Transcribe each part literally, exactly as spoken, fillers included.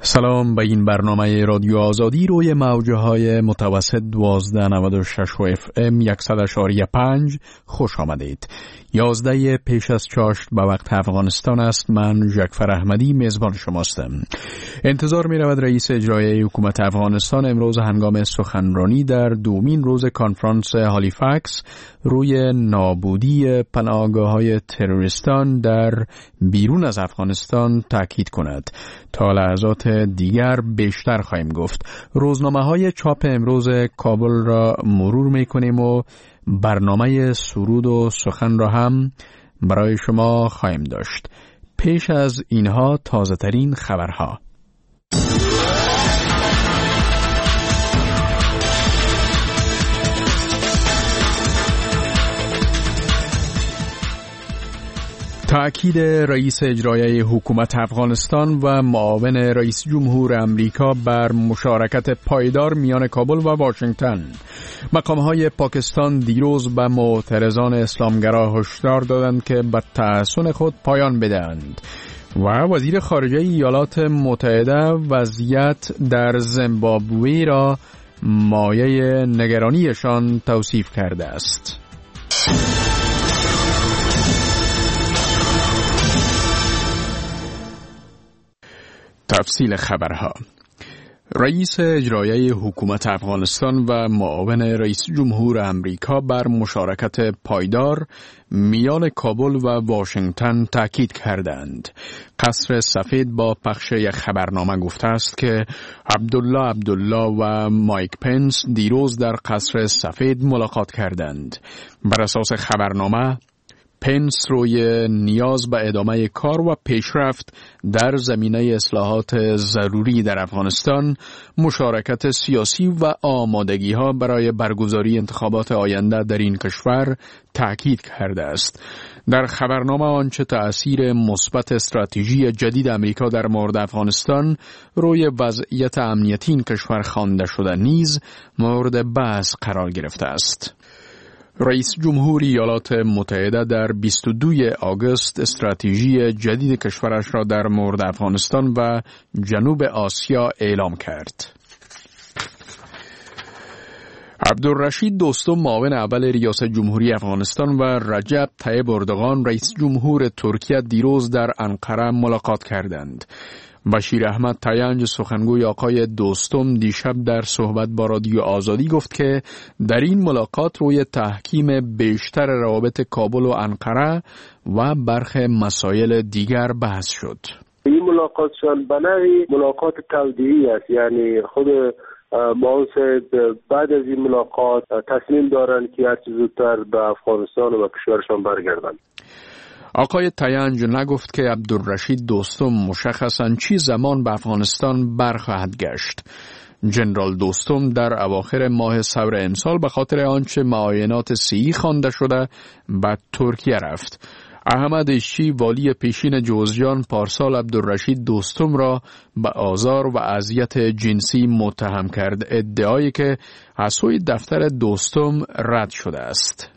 سلام، به این برنامه رادیو آزادی روی موجه های متوسط دوازده نود و شش و اف ام صد و پنج خوش آمدید. یازده پیش از چاشت به وقت افغانستان است. من جعفر احمدی میزبان شماستم. انتظار می رود رئیس اجرایی حکومت افغانستان امروز هنگام سخنرانی در دومین روز کنفرانس هالیفکس روی نابودی پناهگاه‌های تروریستان در بیرون از افغانستان تاکید کند. تا لحظات دیگر بیشتر خواهیم گفت. روزنامه‌های چاپ امروز کابل را مرور می‌کنیم و برنامه سرود و سخن را هم برای شما خواهیم داشت. پیش از اینها تازه ترین خبرها. تأکید رئیس اجرایی حکومت افغانستان و معاون رئیس جمهور امریکا بر مشارکت پایدار میان کابل و واشنگتن. مقام‌های پاکستان دیروز به معترضان اسلامگرا هشدار دادند که به تحصن خود پایان بدهند و وزیر خارجه ایالات متحده وضعیت در زیمبابوه را مایه نگرانیشان توصیف کرده است. تفصیل خبرها. رئیس اجرایی حکومت افغانستان و معاون رئیس جمهور امریکا بر مشارکت پایدار میان کابل و واشنگتن تاکید کردند. قصر سفید با پخش یک خبرنامه گفته است که عبدالله عبدالله و مایک پنس دیروز در قصر سفید ملاقات کردند. بر اساس خبرنامه، پنس روی نیاز به ادامه کار و پیشرفت در زمینه اصلاحات ضروری در افغانستان، مشارکت سیاسی و آمادگی ها برای برگزاری انتخابات آینده در این کشور تأکید کرده است. در خبرنامه آنچه تأثیر مثبت استراتژی جدید امریکا در مورد افغانستان روی وضعیت امنیتی این کشور خوانده شده نیز مورد بحث قرار گرفته است. رئیس جمهور ایالات متحده در بیست و دوم آگوست استراتژی جدید کشورش را در مورد افغانستان و جنوب آسیا اعلام کرد. عبدالرشید دوستم معاون اول ریاست جمهوری افغانستان و رجب طیب اردوغان رئیس جمهور ترکیه دیروز در انقره ملاقات کردند. بشیر احمد تاینج سخنگوی آقای دوستم دیشب در صحبت با رادیو آزادی گفت که در این ملاقات روی تحکیم بیشتر روابط کابل و انقره و برخی مسائل دیگر بحث شد. این ملاقاتشان به نوعی ملاقات تودیعی است، یعنی خود معاون بعد از این ملاقات تصمیم دارند که هرچه زودتر به افغانستان و کشورشان برگردند. آقای تاینج نگفت که عبدالرشید دوستم مشخصاً چی زمان به افغانستان برخواهد گشت. جنرال دوستم در اواخر ماه ثور امسال به خاطر آنچه معاینات صحی خوانده شده به ترکیه رفت. احمد اشی والی پیشین جوزجان پارسال عبدالرشید دوستم را به آزار و اذیت جنسی متهم کرد، ادعایی که از سوی دفتر دوستم رد شده است.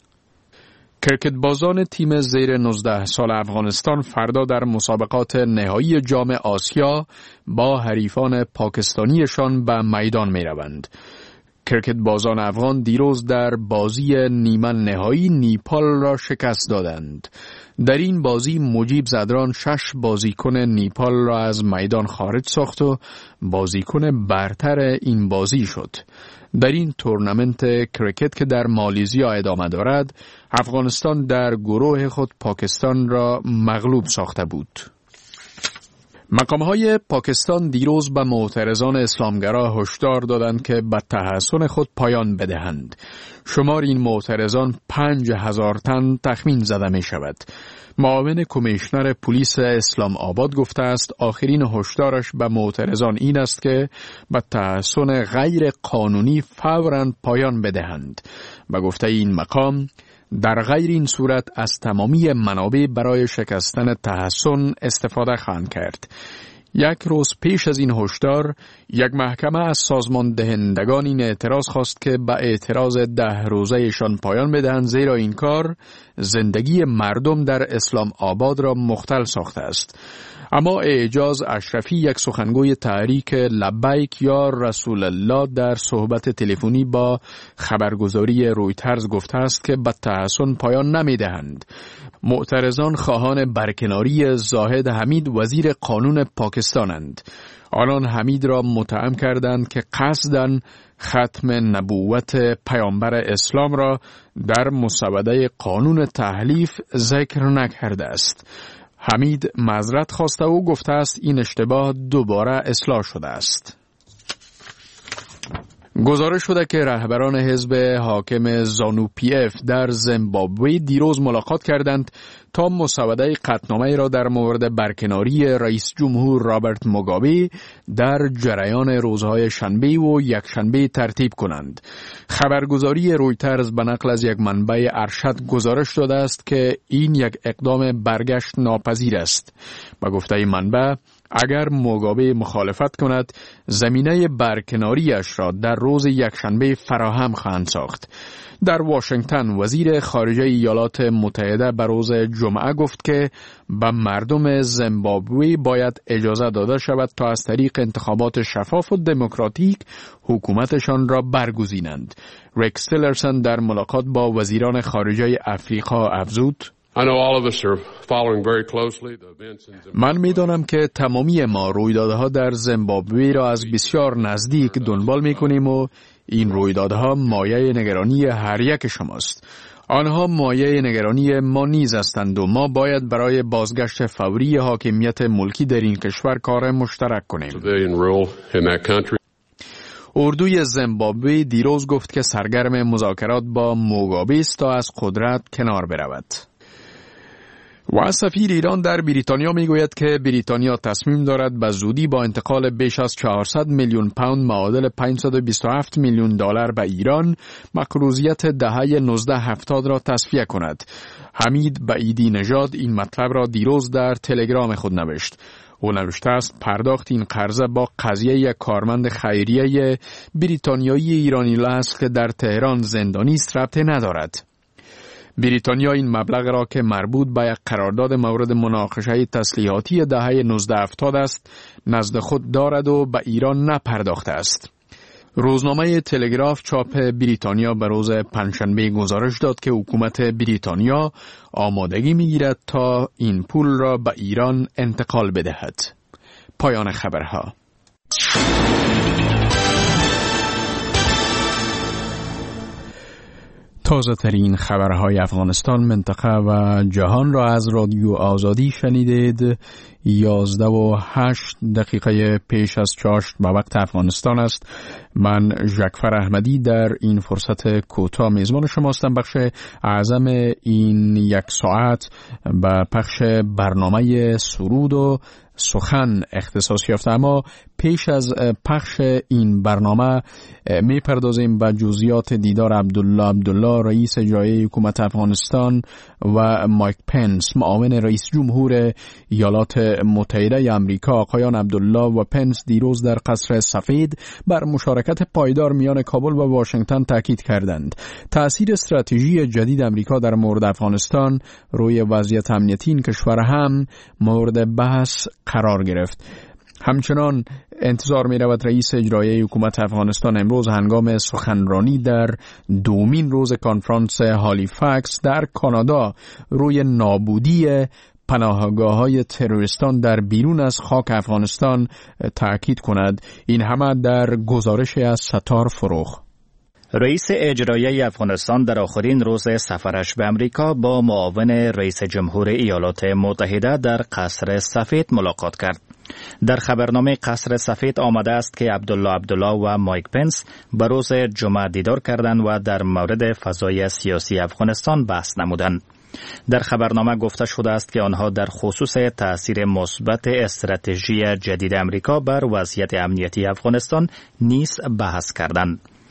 کرکت بازان تیم زیر نوزده سال افغانستان فردا در مسابقات نهایی جام آسیا با حریفان پاکستانیشان به میدان می روند. کرکت بازان افغان دیروز در بازی نیمه نهایی نیپال را شکست دادند. در این بازی مجیب زدران شش بازیکن نیپال را از میدان خارج ساخت و بازیکن برتر این بازی شد. در این تورنمنت کرکت که در مالزیا ادامه دارد، افغانستان در گروه خود پاکستان را مغلوب ساخته بود. مقام‌های پاکستان دیروز به معترضان اسلامگرا هشدار دادند که به تحصن خود پایان بدهند. شمار این معترضان پنج هزار تن تخمین زده می شود. معاون کمیشنر پلیس اسلام آباد گفته است آخرین هشدارش به معترضان این است که به تحصن غیر قانونی فوراً پایان بدهند. به گفته این مقام، در غیر این صورت از تمامی منابع برای شکستن تحصن استفاده خواهند کرد. یک روز پیش از این هشدار، یک محکمه از سازمان دهندگان این اعتراض خواست که به اعتراض ده روزهشان پایان بدهند، زیرا این کار زندگی مردم در اسلام آباد را مختل ساخته است. اما اعجاز اشرفی، یک سخنگوی تحریک لبیک یا رسول الله، در صحبت تلفنی با خبرگزاری رویترز گفته است که به تحسن پایان نمی‌دهند. معترضان خواهان برکناری زاهد حمید وزیر قانون پاکستانند. آنان حمید را متهم کردند که قصداً ختم نبوت پیامبر اسلام را در مسوده قانون تحلیف ذکر نکرده است. حمید معذرت خواسته و گفته است این اشتباه دوباره اصلاح شده است. گزارش شده که رهبران حزب حاکم زانو پی اف در زیمبابوه دیروز ملاقات کردند تا مسوده قطعنامه را در مورد برکناری رئیس جمهور رابرت موگابه در جریان روزهای شنبه و یکشنبه ترتیب کنند. خبرگزاری رویترز به نقل از یک منبع ارشد گزارش داده است که این یک اقدام برگشت ناپذیر است. با گفته منبع، اگر موگابه مخالفت کند، زمینه برکناریش را در روز یکشنبه فراهم خواهند ساخت. در واشنگتن وزیر خارجه ایالات متحده به روز جمعه گفت که به مردم زیمبابوه باید اجازه داده شود تا از طریق انتخابات شفاف و دموکراتیک حکومتشان را برگزینند. ریکس تیلرسون در ملاقات با وزیران خارجه افریقا افزود: من می‌دانم که تمامی ما رویدادها در زیمبابوه را از بسیار نزدیک دنبال می‌کنیم و این رویدادها مایه نگرانی هر یک شماست. آنها مایه نگرانی ما نیز هستند و ما باید برای بازگشت فوری حاکمیت ملکی در این کشور کار مشترک کنیم. اردوی زیمبابوه دیروز گفت که سرگرم مذاکرات با موگابه است تا از قدرت کنار برود. و سفیر ایران در بریتانیا میگوید که بریتانیا تصمیم دارد به زودی با انتقال بیش از چهارصد میلیون پوند معادل پانصد و بیست و هفت میلیون دلار به ایران مقروضیت دهه نوزده هفتاد را تصفیه کند. حمید بعیدی نژاد این مطلب را دیروز در تلگرام خود نوشت. او نوشته است پرداخت این قرضه با قضیه یک کارمند خیریه بریتانیایی ایرانی است که در تهران زندانی است ربطی ندارد. بریتانیا این مبلغ را که مربوط به یک قرارداد مورد مناقشه تسلیحاتی دهه نوزده هفتاد است نزد خود دارد و به ایران نپرداخته است. روزنامه تلگراف چاپ بریتانیا به روز پنجشنبه گزارش داد که حکومت بریتانیا آمادگی می‌گیرد تا این پول را به ایران انتقال بدهد. پایان خبرها. تازه ترین خبرهای افغانستان، منطقه و جهان را از رادیو آزادی شنیدید. یازده و هشت دقیقه پیش از چاشت به وقت افغانستان است. من ژکفر احمدی در این فرصت کوتاه میزبان شما هستم. بخش اعظم این یک ساعت به پخش برنامه سرود و سخن اختصاص یافته، اما پیش از پخش این برنامه می پردازیم به جزئیات دیدار عبدالله عبدالله رئیس اجرایی حکومت افغانستان و مایک پنس معاون رئیس جمهور ایالات متحده آمریکا. آقایان عبدالله و پنس دیروز در قصر سفید بر مشارکت پایدار میان کابل و واشنگتن تاکید کردند. تأثیر استراتژی جدید آمریکا در مورد افغانستان روی وضعیت امنیتی این کشور هم مورد بحث قرار گرفت. همچنان انتظار می رود رئیس اجرایی حکومت افغانستان امروز هنگام سخنرانی در دومین روز کنفرانس هالیفکس در کانادا روی نابودی پناهگاه‌های تروریستان در بیرون از خاک افغانستان تاکید کند. این همه در گزارش از ستار فروغ. رئیس اجرایی افغانستان در آخرین روز سفرش به امریکا با معاون رئیس جمهور ایالات متحده در قصر سفید ملاقات کرد. در خبرنامه قصر سفید آمده است که عبدالله عبدالله و مایک پنس به روز جمعه دیدار کردند و در مورد فضای سیاسی افغانستان بحث نمودند. در خبرنامه گفته شده است که آنها در خصوص تأثیر مثبت استراتژی جدید امریکا بر وضعیت امنیتی افغانستان نیز بحث کردند.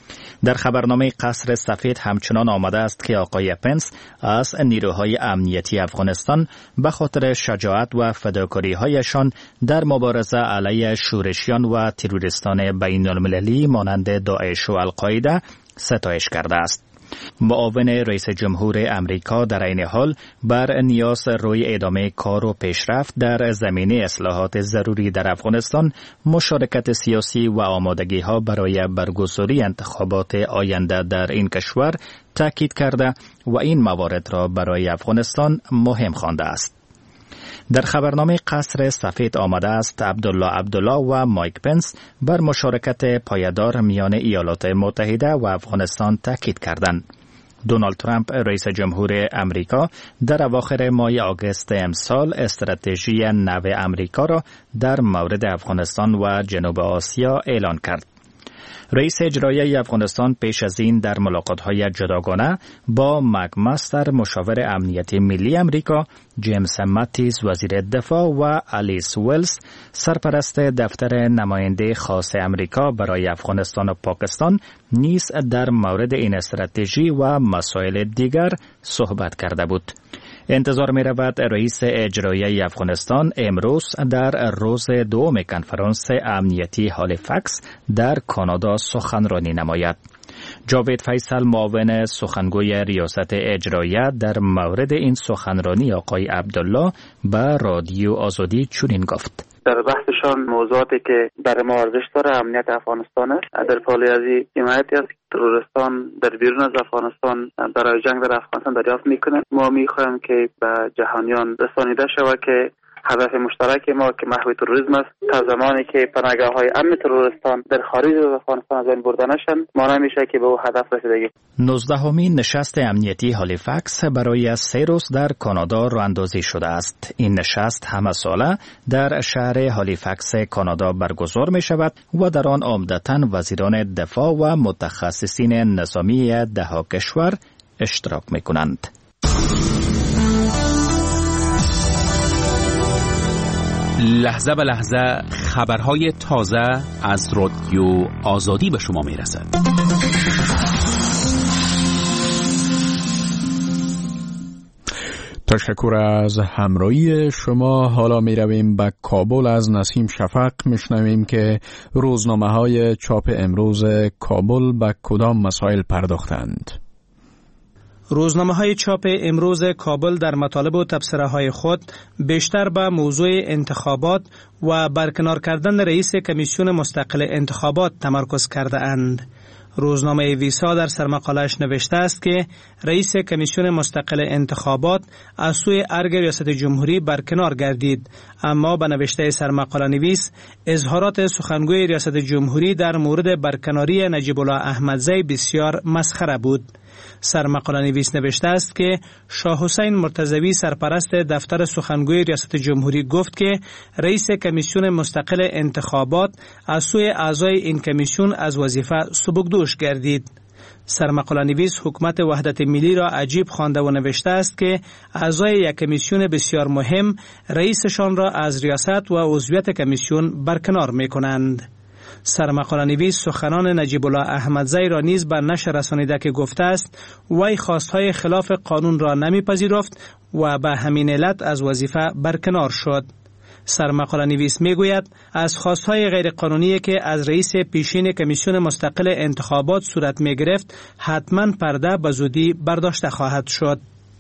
در خبرنامه قصر سفید همچنان آمده است که آقای پنس از نیروهای امنیتی افغانستان به خاطر شجاعت و فداکاری‌هایشان در مبارزه علیه شورشیان و تروریستان بین المللی مانند داعش و القاعده ستایش کرده است. معاون رئیس جمهور امریکا در این حال بر نیاز روی ادامه کار و پیشرفت در زمینه اصلاحات ضروری در افغانستان، مشارکت سیاسی و آمادگی ها برای برگزاری انتخابات آینده در این کشور تاکید کرده و این موارد را برای افغانستان مهم خوانده است. در خبرنامه قصر سفید آمده است عبدالله عبدالله و مایک پنس بر مشارکت پایدار میان ایالات متحده و افغانستان تاکید کردند. دونالد ترامپ رئیس جمهور امریکا در اواخر ماه آگوست امسال استراتژی نو امریکا را در مورد افغانستان و جنوب آسیا اعلان کرد. رئیس اجرایی افغانستان پیش از این در ملاقات‌های جداگانه با مکمستر مشاور امنیتی ملی امریکا، جیمز ماتیس وزیر دفاع و الیس ویلز سرپرست دفتر نماینده خاص امریکا برای افغانستان و پاکستان نیز در مورد این استراتژی و مسائل دیگر صحبت کرده بود. انتظار می رود رئیس اجرایی افغانستان امروز در روز دوم کنفرانس امنیتی هالیفکس در کانادا سخنرانی نماید. جاوید فیصل معاون سخنگوی ریاست اجرایی در مورد این سخنرانی آقای عبدالله به رادیو آزادی چنین گفت: در بحثشان موضوعاتی که برای ما ارزش داره امنیت افغانستان است. در پالیازی حمایتی است که تروریستان در بیرون از افغانستان برای جنگ در افغانستان دریافت میکنند. ما میخواهیم که به جهانیان رسانیده شود که هدف مشترک ما که محو تروریسم است. تا زمانی که پناهگاه‌های امن تروریستان در خارج از افغانستان از بین برده نشند، ما نمیشه که به او هدف رسیدگی. نوزدهمین نشست امنیتی هالیفکس برای سه روز در کانادا راه‌اندازی شده است. این نشست همه ساله در شهر هالیفکس کانادا برگزار می شود و در آن عمدتاً وزیران دفاع و متخصصین نظامی ده کشور اشتراک می کنند. لحظه به لحظه خبرهای تازه از رادیو آزادی به شما می رسد. تشکر از همراهی شما. حالا می رویم به کابل. از نسیم شفق می شنویم که روزنامه های چاپ امروز کابل به کدام مسائل پرداختند. روزنامه های چاپ امروز کابل در مطالب و تبصره های خود بیشتر به موضوع انتخابات و برکنار کردن رئیس کمیسیون مستقل انتخابات تمرکز کرده اند. روزنامه ویسا در سرمقاله‌اش نوشته است که رئیس کمیسیون مستقل انتخابات از سوی ارگ ریاست جمهوری برکنار گردید، اما به نوشته سرمقاله نویس اظهارات سخنگوی ریاست جمهوری در مورد برکناری نجیب الله احمدزی بسیار مسخره بود. سرمقاله نویس نوشته است که شاه حسین مرتضوی سرپرست دفتر سخنگوی ریاست جمهوری گفت که رئیس کمیسیون مستقل انتخابات از سوی اعضای این کمیسیون از وظیفه سبکدوش گردید. سرمقاله نویس حکومت وحدت ملی را عجیب خوانده و نوشته است که اعضای یک کمیسیون بسیار مهم رئیسشان را از ریاست و عضویت کمیسیون برکنار می کنند. سرمقاله نویس سخنان نجیب الله احمدزی را نیز به نشر رسانیده که گفته است وی خواستهای خلاف قانون را نمیپذیرفت و به همین علت از وظیفه برکنار شد. سرمقاله نویس میگوید از خواستهای غیر قانونی که از رئیس پیشین کمیسیون مستقل انتخابات صورت می گرفت حتما پرده به زودی برداشته خواهد شد.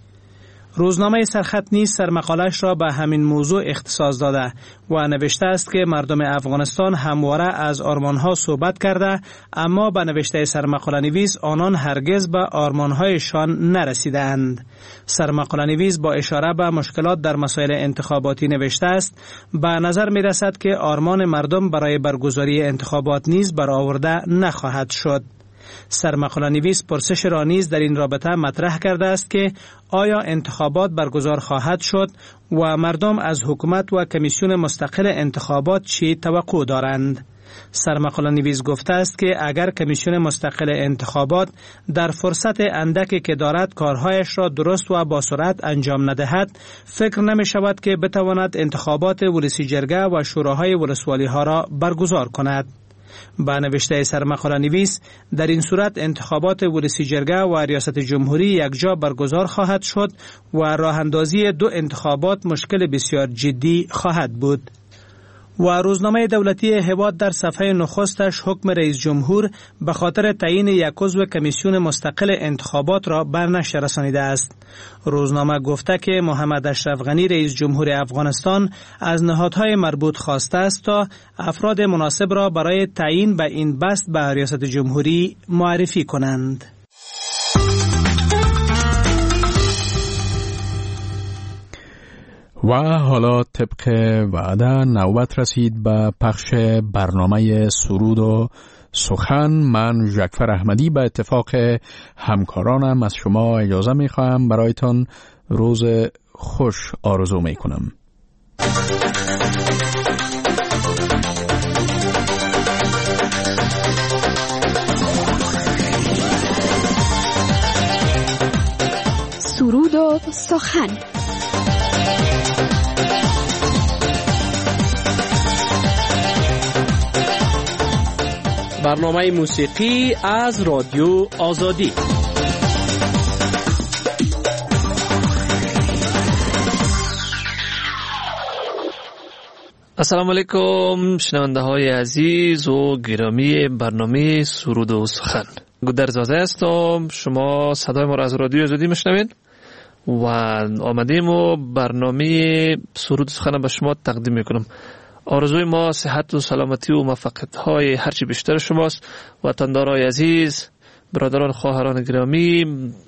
روزنامه سرخط نیز سرمقاله‌اش را به همین موضوع اختصاص داده و نوشته است که مردم افغانستان همواره از آرمانها صحبت کرده، اما به نوشته سرمقاله نویس آنان هرگز به آرمانهایشان نرسیدند. سرمقاله نویس با اشاره به مشکلات در مسائل انتخاباتی نوشته است به نظر می رسد که آرمان مردم برای برگزاری انتخابات نیز برآورده نخواهد شد. سرمقاله نویس پرسش را نیز در این رابطه مطرح کرده است که آیا انتخابات برگزار خواهد شد و مردم از حکومت و کمیسیون مستقل انتخابات چی توقع دارند. سرمقاله نویس گفته است که اگر کمیسیون مستقل انتخابات در فرصت اندکی که دارد کارهایش را درست و با سرعت انجام ندهد، فکر نمی شود که بتواند انتخابات ولسی جرگه و شوراهای ولسوالی ها را برگزار کند. با نوشته سرمقاله نویس در این صورت انتخابات ولسی جرگه و ریاست جمهوری یکجا برگزار خواهد شد و راه اندازی دو انتخابات مشکل بسیار جدی خواهد بود. و روزنامه دولتی هواد در صفحه نخستش حکم رئیس جمهور به خاطر تعیین یک عضو کمیسیون مستقل انتخابات را بر نشر رسانیده است. روزنامه گفته که محمد اشرف غنی رئیس جمهور افغانستان از نهادهای مربوط خواسته است تا افراد مناسب را برای تعیین به این بست به ریاست جمهوری معرفی کنند. و حالا طبق وعده نوبت رسید به پخش برنامه سرود و سخن. من ژکفر احمدی به اتفاق همکارانم از شما اجازه می خواهم برایتان روز خوش آرزو می کنم. سرود و سخن. برنامه موسیقی از رادیو آزادی. السلام علیکم شنونده های عزیز و گرامی برنامه سرود و سخن. گودرزاده هستم. شما صدای ما را از رادیو آزادی میشنوین و آمدیم و برنامه سرود و سخن به شما تقدیم میکنم. آرزوی ما صحت و سلامتی و موفقیت های هرچی بیشتر شماست. وطندارای عزیز، برادران خواهران گرامی،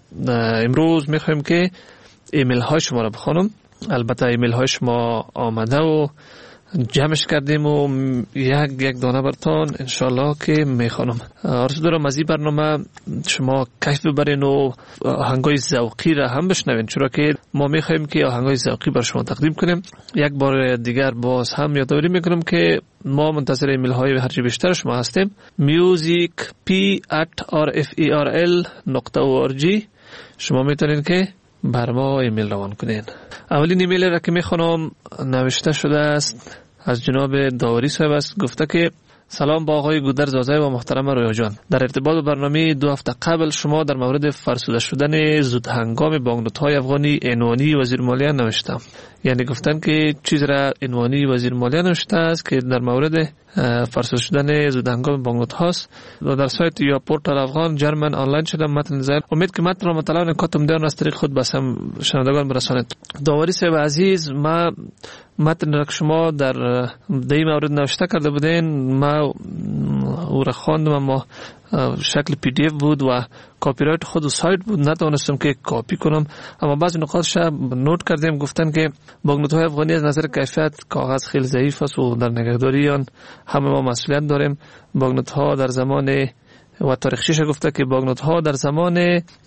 امروز میخوایم که ایمیل های شما را بخونم. البته ایمیل های شما آمده و جمعش کردیم و یک یک دانه برتان انشالله که میخوانم. آرزو دارم از این برنامه شما کیف ببرین و آهنگای ذوقی را هم بشنوین، چرا که ما میخوایم که آهنگای ذوقی بر شما تقدیم کنیم. یک بار دیگر باز هم یادآوری میکنم که ما منتظر ایمیل های هرچی بیشتر شما هستیم. music p at r f e r l نقطه او ار جی شما میتونین که بر ما ایمیل روان کنین. اولین ایمیل را که میخوانم نوشته شده است از جناب داوری صاحب است. گفته که سلام با آقای گودرزاده و محترم رویا جان. در ارتباط با برنامه دو هفته قبل شما در مورد فرسوده شدن زود هنگام بانکنوت‌های افغانی عنوانی وزیر مالیه نوشتم. یعنی گفتن که چیز را عنوانی وزیر مالیه نوشته است که در مورد فرسوده شدن زود هنگام بانکنوت هاست. و در سایت یا پورتال افغان جرمن آنلاین شدم متن زیر. امید که متن را مطالعه نکاتم دیان از طریق خود بسم شنوندگان برسانید. داوری صاحب عزیز، ما متن را که شما در دی مورد نوشته کرده بودین ما او را خواندم، اما شکل پی دی اف بود و کاپی رایت خود سایت بود، نتوانستم که کاپی کنم. اما بعضی نکاتش نوت کردیم. گفتن که بانکنوت‌های افغانی از نظر کیفیت کاغذ خیلی ضعیف است و در نگهداری آن همه ما مسئولیت داریم. بانکنوت‌ها در زمان و تاریخچه‌اش گفته که بانکنوت‌ها در زمان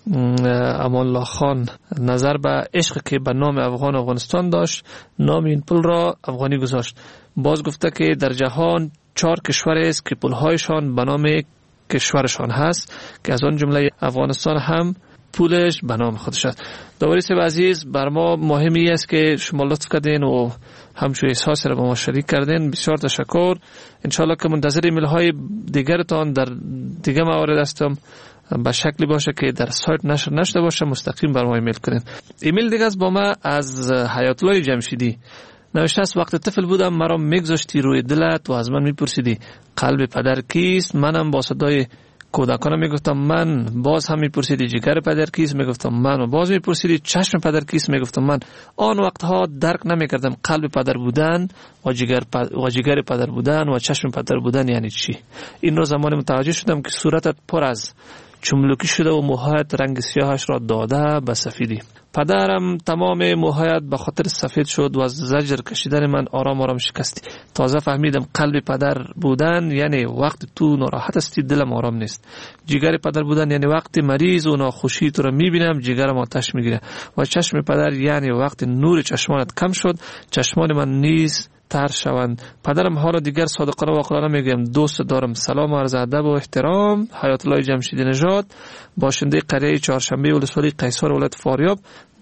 امان الله خان نظر به عشق که به نام افغان افغانستان داشت نام این پول را افغانی گذاشت. باز گفته که در جهان چهار کشور است که پول‌هایشان به نام کشورشان هست که از آن جمله افغانستان هم پولش به نام خودش است. داوری صاحب عزیز، بر ما مهمی است که شما لطف کردین و همچون احساس را با ما شریک کردین. بسیار تشکر. انشالله که منتظر ایمیل های دیگرتان در دیگه موارد هستم به شکلی باشه که در سایت نشر نشده باشه، مستقیم بر ما ایمیل کنین. ایمیل دیگه از با ما از حیات الله جمشیدی نوشته است وقت طفل بودم مرا میگذاشتی روی دلت و از من میپرسیدی قلب پدر کیست. منم با صدای کودکانم میگفتم من. باز هم میپرسیدی جگر پدر کیست، میگفتم من. و باز میپرسیدی چشم پدر کیست، میگفتم من. آن وقتها درک نمیکردم قلب پدر بودن و جگر و جگر پدر بودن و چشم پدر بودن یعنی چی. این رو زمان متوجه شدم که صورتت پر از چملوکی شده و موهایت رنگ سیاهش را داده به سفیدی. پدرم تمام موهایت به خاطر سفید شد و از زجر کشیدن من آرام آرام شکستی. تازه فهمیدم قلب پدر بودن یعنی وقت تو ناراحت هستی دلم آرام نیست. جگر پدر بودن یعنی وقتی مریض و ناخوشی تو را میبینم جگرم آتش میگیره. و چشم پدر یعنی وقتی نور چشمانت کم شد چشمان من نیز تر شوند. پدرم حالا دیگر صادقانه و عاقلانه میگم دوست دارم. سلام عرض ادب و احترام. حیات الله جمشیدی نژاد، باشنده قریه چهارشنبه ولسوالی قیصر ولایت فاریاب.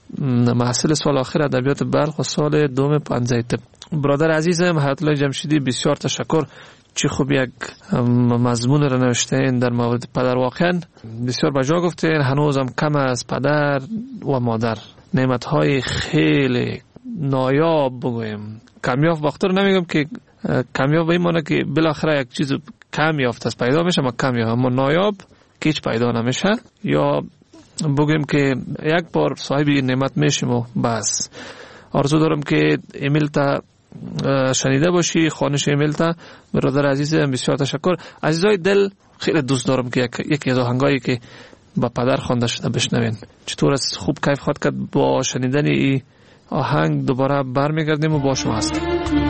محصل سال آخر ادبیات بلخ و سال دوم پانزده طب. برادر عزیزم حیات الله جمشیدی، بسیار تشکر. چه خوب یک مضمون را نوشتین در مورد پدر. واقعا بسیار بجا گفتین. هنوزم کم از پدر و مادر نعمت‌های خیلی نایاب بگویم کمیاب. وقتی رو نمیگم که کمیاب به این معنی که بالاخره یک چیز کم یافت است پیدا میشه، ما کمیاب، اما نایاب که هیچ پیدا نمیشه. یا بگویم که یک بار صاحب این نعمت میشیم و بس. آرزو دارم که ایمیل تا شنیده باشی، خوانش ایمیل تا. برادر عزیزم بسیار تشکر. عزیزای دل، خیلی دوست دارم که یکی از آهنگایی که با پدر خوانده شده بشنوین. چطور است خوب کیف خواهد کرد با شنیدن این آهنگ. دوباره برمیگردیم و با شما هستیم.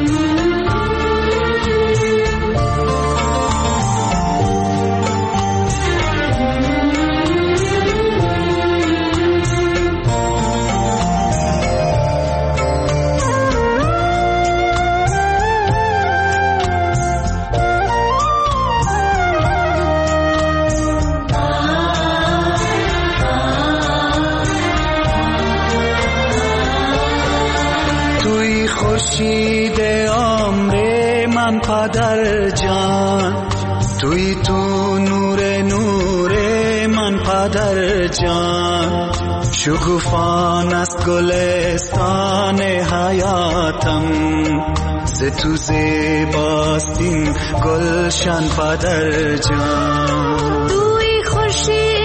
خورشید عمر من پدر جان، توی تو نور نور من پدر جان. شکوفان از گلستان حیاتم، ز تو زیباست این گلشن پدر جان. توی خورشید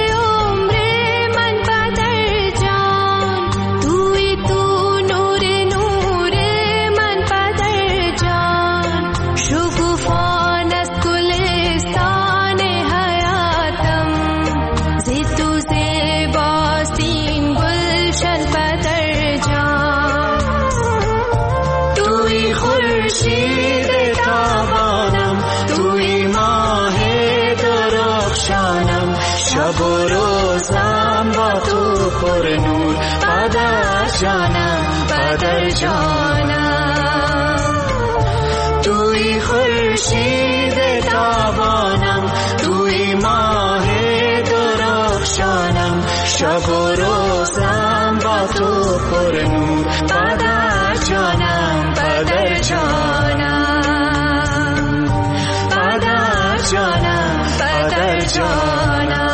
شب و روزم با تو پر نور پدر جانم پدر جانم. توی خورشید تابانم، توی ماه درخشانم. شب و روزم با تو پر نور پدر جانم پدر جانم پدر جانم پدر جانم.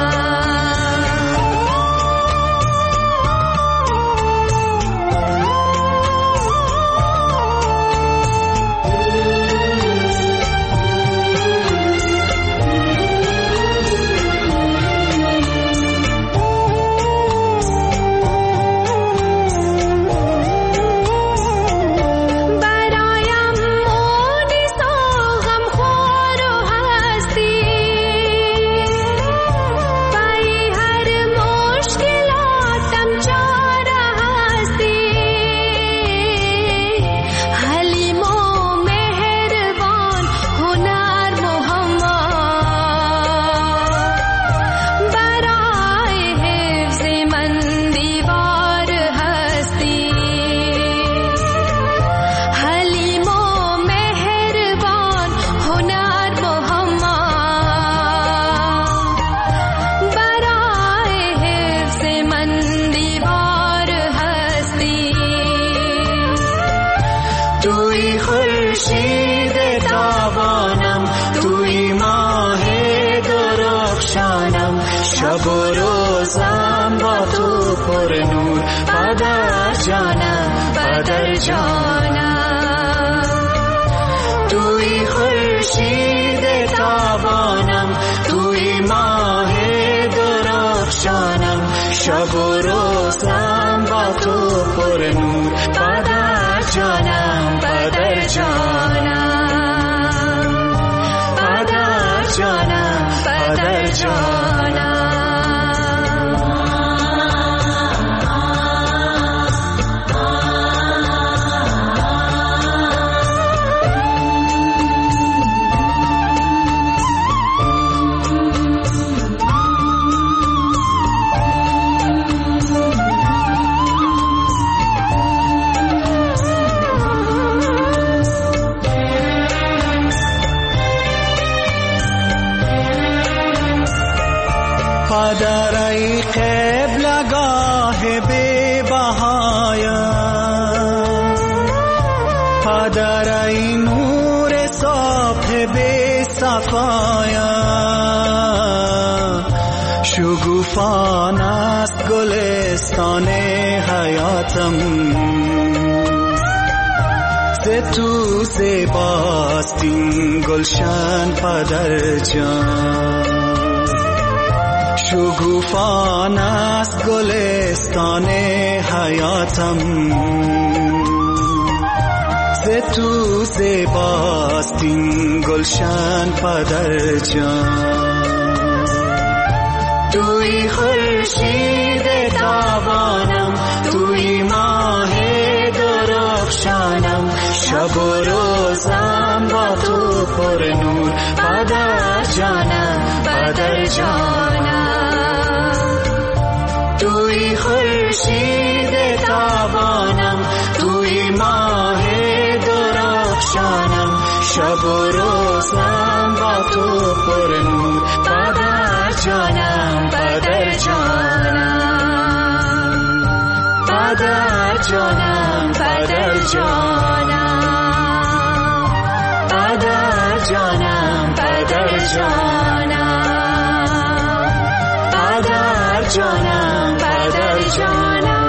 شب و روزم با تو پر نور پدر جانم پدر جانم. توی خورشید تابانم، توی ماه درخشانم. شب و روزم با تو پر نور پدر جانم پدر جانم پدر جانم پدر جانم. پدر ای قبلگاه بی صفایم شگوفان است گلستان حیاتم ز تو زیباست این گلشن پدر جان شگوفان است گلستان حیاتم ز تو زیباست این گلشن پدر جان توی خورشید تابانم توی ماه درخشانم شب و روزم با تو پر نور پدر جانم پدر جانم توی خورشید تابانم توی ماه درخشانم شب و روزم با تو پر نور پدر جانم پدر جانم پدر جانم پدر جانم پدر جانم پدر جانم پدر جانم پدر جانم.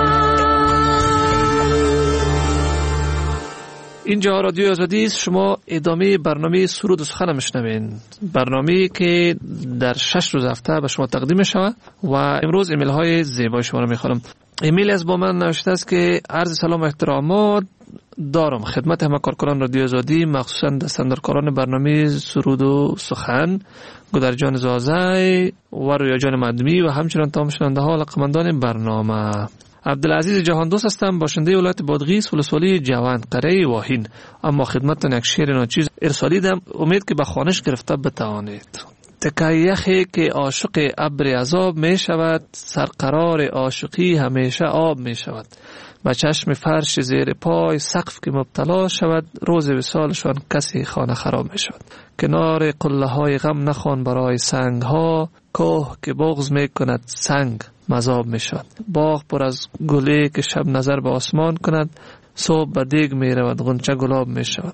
اینجا رادیو آزادی است. شما ادامه برنامه سرود و سخن میشنوین، برنامه که در شش روز هفته به شما تقدیم شود و امروز ایمیل های زیبای شما رو میخوام. ایمیل از با من نوشته است که عرض سلام و احترامات دارم خدمت همه کارکنان رادیو آزادی، مخصوصا دستاندرکاران برنامه سرود و سخن، گودرجان زازای و رویا جان مدمی و همچنان تمام شنونده ها و علاقه‌مندان برنامه. عبدالعزیز جهان دوست هستم، باشنده ولایت بادغیس ولسوالی جوند قره واهین. اما خدمتتان یک شعر ناچیز ارسالیدم، امید که به خوانش گرفته بتوانید. تکه یخی که عاشق ابر عذاب می شود، سرقرار عاشقی همیشه آب می شود. با چشم فرش زیر پای سقف که مبتلا شود، روز وصالشان کسی خانه خراب می شود. کنار قله های غم نخوان برای سنگ ها، کوه که بغض می کند سنگ مذاب می شود. باغ پر از گلی که شب نظر به آسمان کند، صبح به دیگ می رود غنچه گلاب می شود.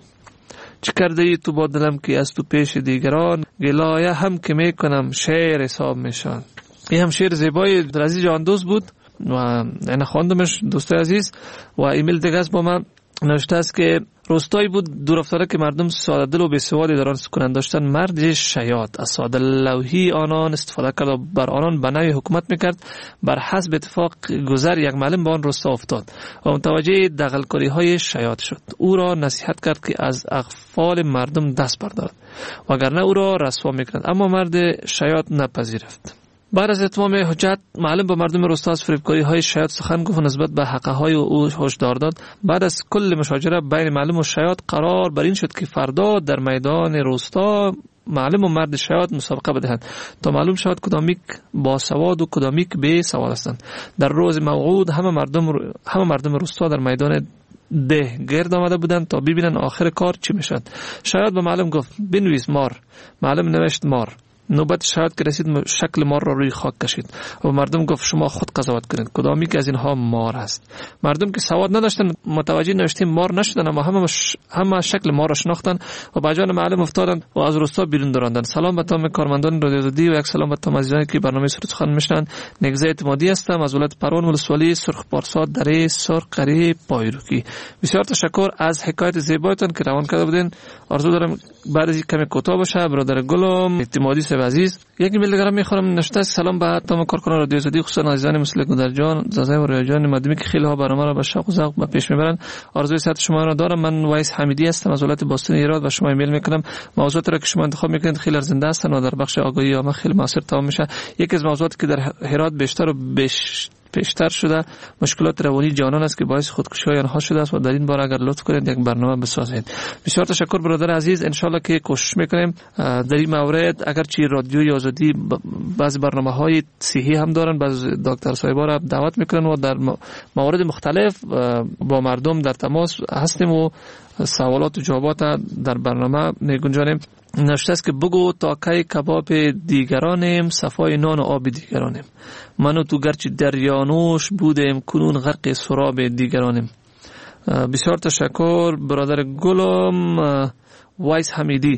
چه کرده ای تو با دلم که از تو پیش دیگران، گلایه هم که می کنم شعر حساب می شود. این هم شعر زیبای عبدالعزیز جهان دوست بود و این خواندمش دوست عزیز. و ایمیل دیگه است با من نوشته است که روستایی بود دور افتاده که مردم ساده دل و بی‌سوادی در آن سکونت داشتند. مرد شیاط از ساده لوحی آنان استفاده کرد و بر آنان به نوعی حکومت میکرد. بر حسب اتفاق گذر یک معلم به آن روستا افتاد و متوجه دغلکاری های شیاط شد. او را نصیحت کرد که از اغفال مردم دست بردارد وگرنه او را رسوا میکند، اما مرد شیاط نپذیرفت. بعد از اتمام حجت معلم با مردم روستا از فریبکاری های شیاط سخن گفت و نسبت به حقه های او هشدار داد. بعد از کل مشاجره بین معلم و شیاط قرار بر این شد که فردا در میدان روستا معلم و مرد شیاط مسابقه بدهند تا معلوم شود کدامیک با سواد و کدامیک بی سواد هستند. در روز موعود همه مردم همه مردم روستا در میدان ده گرد آمده بودند تا ببینن آخر کار چی میشد. شیاط به معلم گفت بنویس مار. معلم نوشت مار. نوبت شاید که رسید شکل مار را روی خاک کشید و مردم گفت شما خود قضاوت کنید کدامی که از اینها مار است. مردم که سواد نداشتن متوجه نوشته مار نشدن، اما همه مش... همه شکل مار را شناختن و به جان معلم افتادند و از روستا بیرون راندند. سلام به تمام کارمندان رادیو آزادی و یک سلام به تمام عزیزانی که برنامه سرود سخن میشنوند. نگزه اعتمادی هستم از ولایت پروان ولسوالی سرخ پارسا دره سرخ قره پایروکی. بسیار تشکر از حکایت زیبایتان که روان کرده بودین. آرزو دارم بعد از کمی کوتاه باشه. برادر گلم اعتمادی عزیز یک ایمیل دیگر میخوام نوشته سلام به تمام کارکنان رادیو آزادی، خصوصا عزیزان مثل گودرجان زازای و رویا جان مدمی که خیلی ها برنامه را به شوق و ذوق به پیش میبرن. آرزوی صحت شما را دارم. من وایس حمیدی هستم از ولایت باستان ایران و شما ایمیل میکنم. موضوعات را که شما انتخاب میکنید خیلی ارزنده هستن و در بخش آگاهی عامه خیلی موثر تمام میشه. یکی از موضوعاتی که در هرات بیشتر و بیش پیشتر شده مشکلات روانی جانان است که باعث خودکشی آنها شده است و در این باره اگر لطف کنید یک برنامه بسازید. بسیار تشکر برادر عزیز. ان شاء الله که کوشش میکنیم در این مورد. اگر چی رادیوی آزادی بعضی برنامه‌های صحی هم دارن، بعضی دکتر صاحبا را دعوت میکنن و در موارد مختلف با مردم در تماس هستیم و سوالات و جوابات در برنامه میگنجانیم. نوشته است که بگو تا کی کباب دیگرانیم، صفای نان و آب دیگرانیم. من و تو گرچه دریانوش بودیم کنون غرق سراب دیگرانیم. بسیار تشکر برادر گلم وایس حمیدی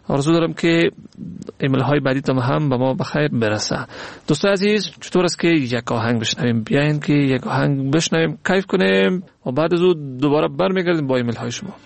آرزو دارم که ایمیل های بعدی تا هم به ما بخیر برسه. دوستان عزیز، چطور است که یک آهنگ بشنویم؟ بیاین که یک آهنگ بشنویم، کیف کنیم و بعد از اون دوباره برمیگردیم با ایمیل های شما.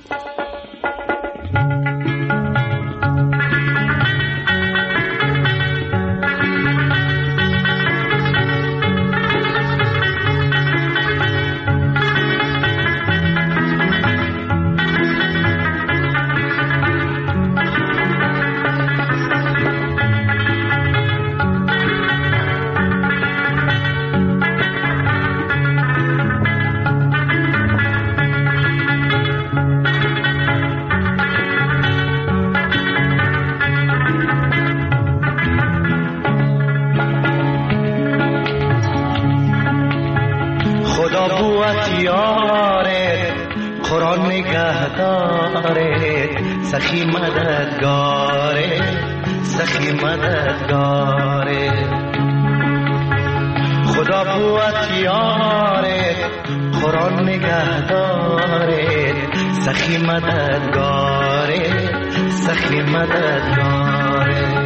سخی مددگاره سخی مددگاره خدا قوت یاره قرآن نگهداره سخی مددگاره سخی مددگاره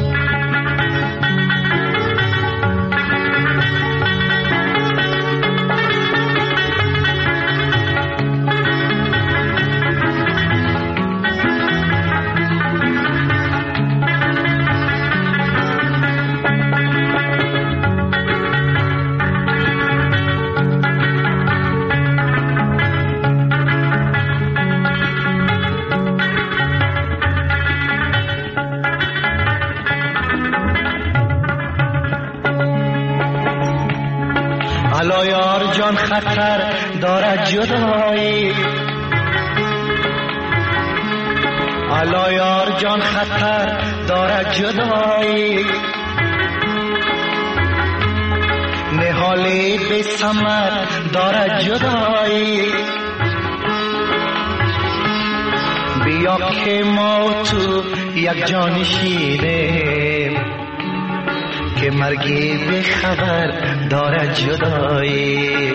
الا یار جان خطر دارد جدایی الا یار جان خطر دارد جدایی نهالی به ثمر دارد جدایی بیا که ما تو یک جان شیریم که مرگی به خبر دارد جدایی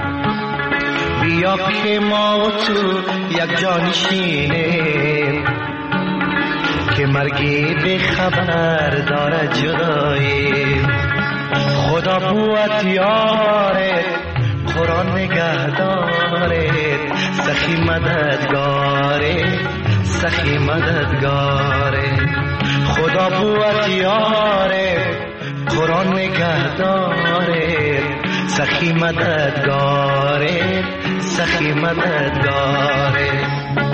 بیا که ما تو یک جان شینیم که مرگی به خبر دارد جدایی خدا قوت یاره قرآن نگهداره سخی مددگاره سخی مددگاره خدا قوت یاره قرآن نگهداره سخی مددگاره سخی مددگاره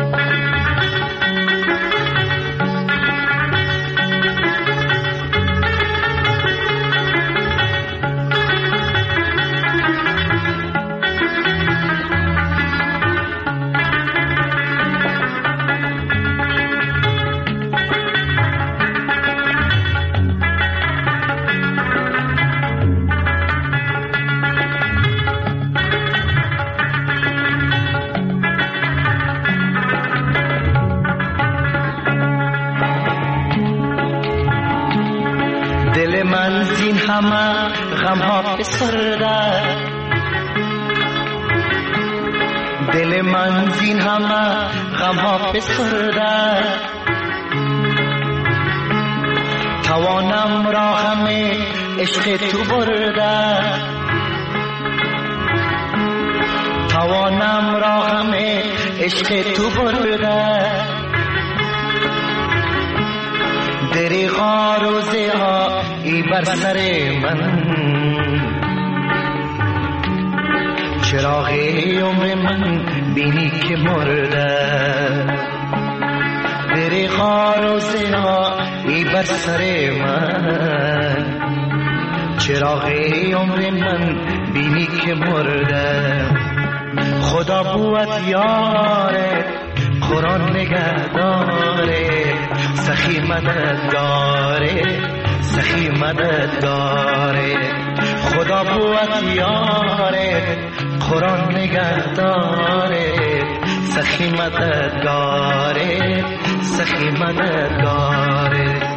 من زین همه غم ها بسرده دل من زین همه غم ها بسرده توانم را همه عشق تو برده توانم را همه عشق تو برده دریغا روزه ها ای بر سر من چراغ عمر من بینی که مرده دریغا روزه ها ای بر سر من چراغ عمر من بینی که مرده خدا قوت یاره قرآن نگهداره سخی مددگاره سخی مددگاره خدا قوت یاره قرآن نگهداره سخی مددگاره سخی مددگاره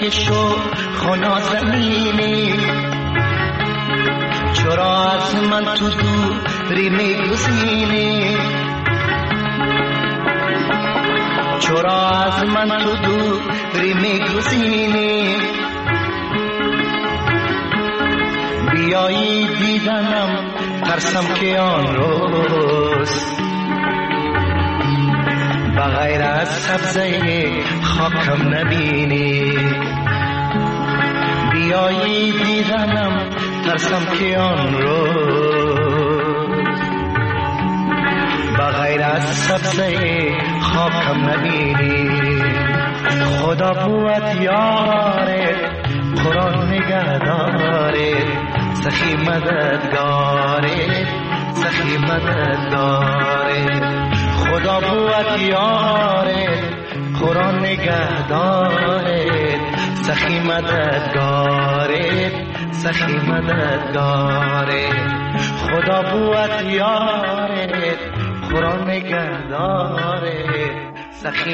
شوخ و نازنینی، چرا از من تو دوری میگزینی، چرا از من تو دوری میگزینی، بیایی دیدنم ترسم که آن روز بغیر از سبزه خاکم نبینی، بیایی دیدنم ترسم که آن روز بغیر از سبزه خاکم نبینی. خدا بود یاره قرآن نگهداره، سخی مددگاره سخی مددگاره. خدا بود یاره قرآن نگهداره، سخی مددگاره سخی مددگاره. خدا بود یاره قرآن نگهداره، سخی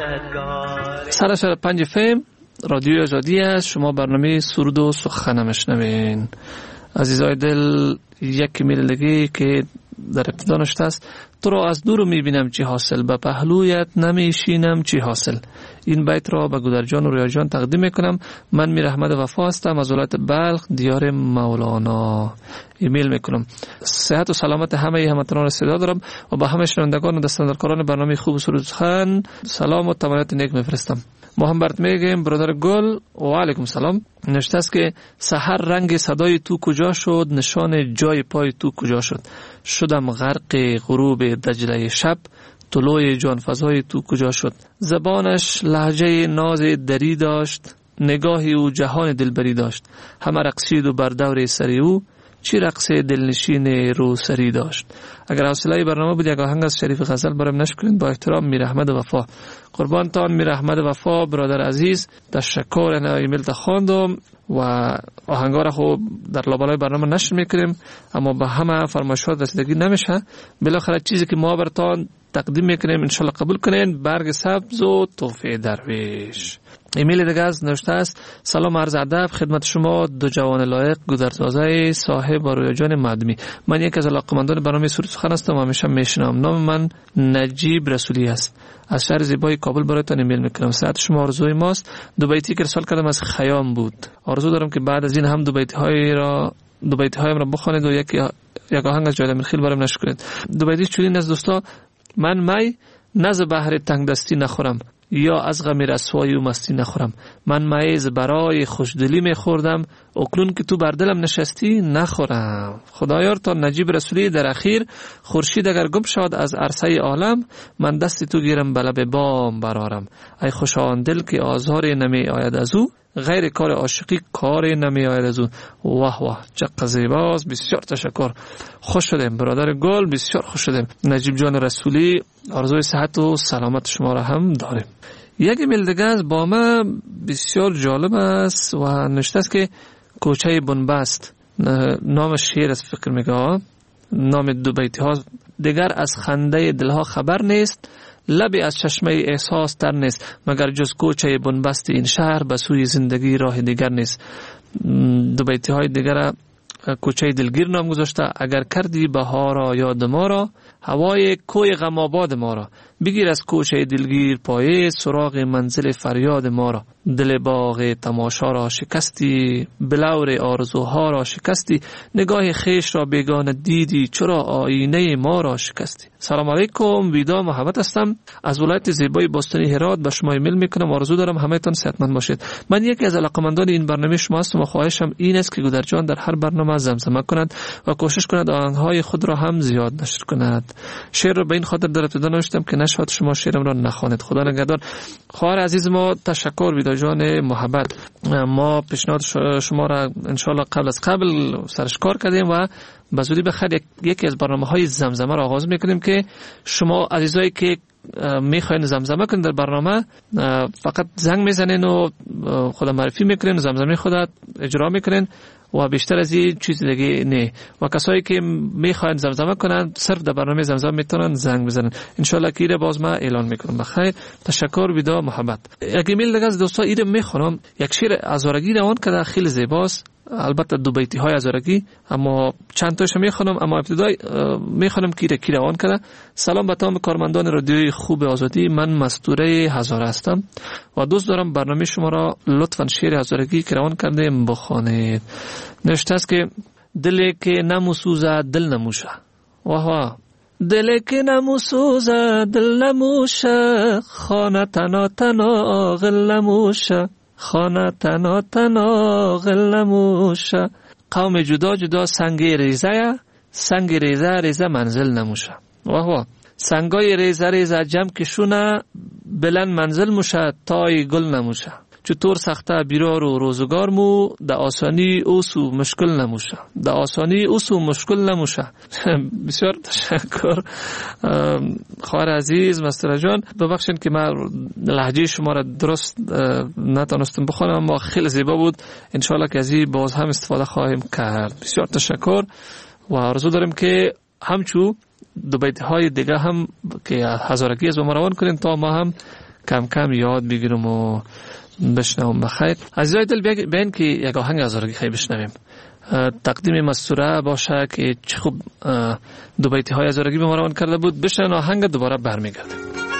مددگاره. سر شد پنج فیم رادیو آزادی است. شما برنامه سرود و سخن میشنوین. عزیزای دل، یک میلگی که در ابتدا نشته است: تو را از دور میبینم چی حاصل، به پهلویت نمیشینم چی حاصل. این بیت را به گودرجان و ریاجان تقدیم میکنم. من میر احمد وفا هستم از ولایت بلخ، دیار مولانا. ایمیل میکنم. صحت و سلامت همه هموطنان صدا دارم و به همه شنوندگان و دستاندرکاران برنامه خوب سرود سخن سلام و تمنیات نیک میفرستم. ما هم برات میگیم برادر گل و علیکم سلام. نشته است که سحر رنگ صدای تو کجا شد، نشان جای پای تو کجا شد. شدم غرق غروب دجله شب، طلوع جانفزای تو کجا شد. زبانش لهجه ناز دری داشت، نگاهی او جهان دلبری داشت. همه رقصید و بر دور سری او، چی رقص دلنشین رو سری داشت. اگر حوصله برنامه بود یک آهنگ از شریف غزل برایم نشر کنید. با احترام میر احمد وفا. قربانتان میر احمد وفا برادر عزیز. تشکر. انا ایمیل تا خواندم و آهنگا را خب در لابلای برنامه نشر میکنیم، اما به همه فرمایشات رسیدگی نمیشه. بالاخره چیزی که ما براتون تقدیم میکنیم انشالله قبول کنین. برگ سبز و تحفه درویش. ایمیل دیگه از نوشته است: سلام عرض ادب خدمت شما دو جوان لایق گودرزازه صاحب و رویاجان مدمی. من یک از علاقه‌مندان برنامه سرود سخن هستم و همیشه میشنوم. نام من نجیب رسولی است. از شهر زیبای کابل برایتان ایمیل میکنم. صحت شما آرزوی ماست. دو بیتی که ارسال کردم از خیام بود. آرزو دارم که بعد از این هم دو بیتی های را دو بیتی هایم را بخوانید و یک یک آهنگ از جاله خیل برایم نشر کنید. دو بیتی چنین از دوستا: من می نز بحر تنگ دستی نخورم، یا از غم رسوایی و مستی نخورم. من میز برای خوشدلی میخوردم، اکنون که تو بر دلم نشستی نخورم. خدایار تا نجیب رسولی در اخیر: خورشید اگر گم شود از عرصه عالم، من دست تو گیرم به لب بام برارم. ای خوشا آن دل که آزار نمی آید از او، غیر کار عاشقی کار نمی آید از او. واه واه چقدر زیباست. بسیار تشکر. خوش شدیم برادر گل، بسیار خوش شدیم. نجیب جان رسولی، آرزوی صحت و سلامت شما را هم داریم. یک ایمیل دیگه از با ما بسیار جالب است و نوشته است که کوچه بنبست، نام شعر است فکر میگه، نام دو بیتی ها: دیگر از خنده دلها خبر نیست، لبی از چشمه احساس تر نیست، مگر جز کوچه بنبست این شهر به سوی زندگی راه دیگر نیست. دو بیتی های دیگر کوچه دلگیر نام گذاشته: اگر کردی بهارا یاد ما را، هوای کوی غم آباد ما را، بگیر از کوچه دلگیر پایه، سراغ منزل فریاد ما را. دل باغ تماشا را شکستی، بلور آرزوها را شکستی، نگاه خیش را بیگانه دیدی، چرا آینه ما را شکستی. سلام علیکم، ویدا محمد هستم از ولایت زیبای باستانی هرات. به شما ایمیل میکنم. آرزو دارم همه تان صحتمند باشید. من یکی از علاقه‌مندان این برنامه شما هستم و خواهشم این است که گودرجان در هر برنامه زمزمه کند و کوشش کند آهنگ‌های خود را هم زیاد نشر کند. شعر را به این خاطر در ابتدا نوشتم که نشود شما شعرم را نخوانید. خدا نگهدار. خواهر عزیز ما تشکر. ویدا جان محبت، ما پیشنهاد شما را انشالله قبل از قبل سرش کار کردیم و به زودی بخیر یک، یکی از برنامه‌های زمزمه را آغاز می‌کنیم که شما عزیزایی که میخواین زمزمه کنید در برنامه فقط زنگ میزنین و خود معرفی میکنین، زمزمه خودت اجرا میکنین و بیشتر از این چیز دیگه نه. و کسایی که میخواین زمزمه کنن صرف در برنامه زمزمه میتونن زنگ بزنن. انشالله که ایره باز ما اعلان میکنم. بخیر، تشکر، ودا، محبت. یک ایمیل دیگه از دوستا ایره میخونم. یک شعر هزارگی روان کرده، خیلی زیباست. البته دو بیتی های هزارگی، اما چند تاشو میخونم. اما ابتدای میخونم که کی روان کرده. سلام به تمام کارمندان رادیوی خوب آزادی، من مستوره هزاره هستم و دوست دارم برنامه شما را لطفاً شعر هزارگی که روان کردیم بخوانید. نوشته است که دلی که نموسوزه دل نموشه. واه واه. دلی که نموسوزه دل نموشه، خانه تنا تنا غل نموشه، خانه تنا تنا غل نموشه. قوم جدا جدا سنگ ریزه، سنگ ریزه ریزه منزل نموشه. واه واه. سنگای ریزه ریزه جمع کشونه، بلند منزل موشه تای گل نموشه. چطور سخته بیرار و روزگار مو، ده آسانی اوسو مشکل نموشه، ده آسانی اوسو مشکل نموشه. بسیار تشکر خواهر عزیز مستر جان. ببخشید که من لهجه شما را درست نتونستم بخونم، اما خیلی زیبا بود. انشالله که از این باز هم استفاده خواهیم کرد. بسیار تشکر و آرزو داریم که همچو دو بیت های دیگه هم که هزارگی از ما روان کنیم تا ما هم کم کم یاد بگیرم و بشنوم. بخیر عزیزای دل، بیاین که یک آهنگ هزارگی خیلی بشنویم. تقدیم مستوره باشه که چه خوب دو بیتی های هزارگی به ما روان کرده بود. بشنویم آهنگ، دوباره برمیگردیم.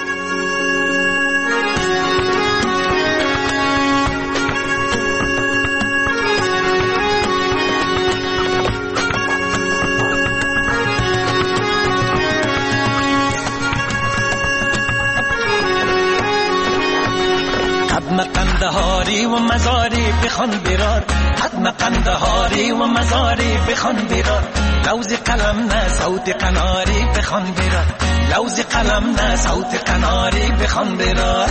حتم قندهاری و مزاری بخون برار، حتم قندهاری و مزاری بخون برار، لوز قلم نه صوت قناری بخون برار، لوز قلم نه صوت قناری بخون برار.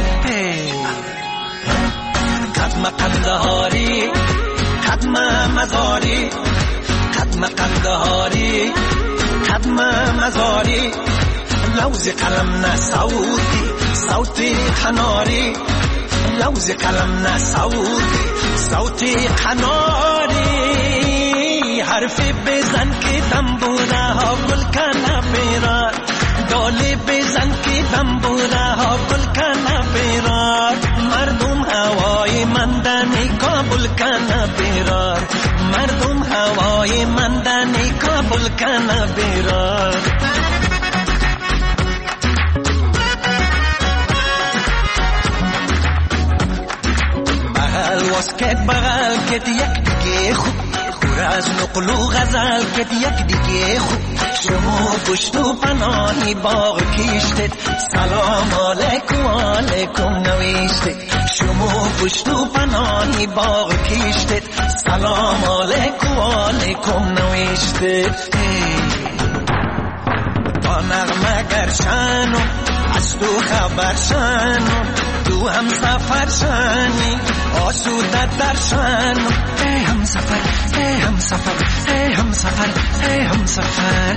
حتم قندهاری، حتم مزاری، حتم قندهاری، حتم مزاری، لوز قلم نه صوتی صوت قناری، لوز قلم نه صوتی صوتی قناری. حرف بزن که دنبوره ها گل کنه بیرار، دالی بزن که دنبوره ها گل کنه بیرار. مردم هوای مندنی کابل کنه بیرار، مردم هوای مندنی کابل کنه بیرار. واسکت بغل کت یک دیگه خوب، خور از نقل و غزل کت یک دیگه خوب. شما پشت و پناهی باغ کشتت، سلام علیکم علیکم نوشتت. شما پشت و پناهی باغ کشتت، سلام علیکم علیکم نوشتت. با نغمه گرشنو از تو خبر شنو، تو هم سفر شنی آسوده در شنو. ای هم سفر ای هم سفر ای هم سفر ای هم سفر.